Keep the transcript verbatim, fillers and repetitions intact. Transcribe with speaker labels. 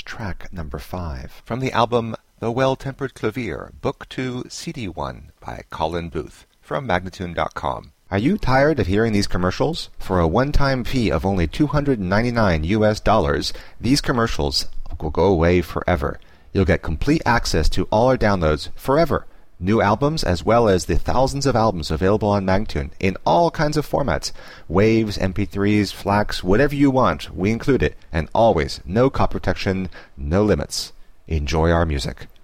Speaker 1: track number five, from the album The Well-Tempered Clavier, Book two, C D one, by Colin Booth, from Magnatune dot com. Are you tired of hearing these commercials? For a one-time fee of only two hundred ninety-nine U S dollars, these commercials will go away forever. You'll get complete access to all our downloads forever. New albums as well as the thousands of albums available on Magnatune in all kinds of formats. Waves, M P threes, FLACs, whatever you want, we include it. And always, no copy protection, no limits. Enjoy our music.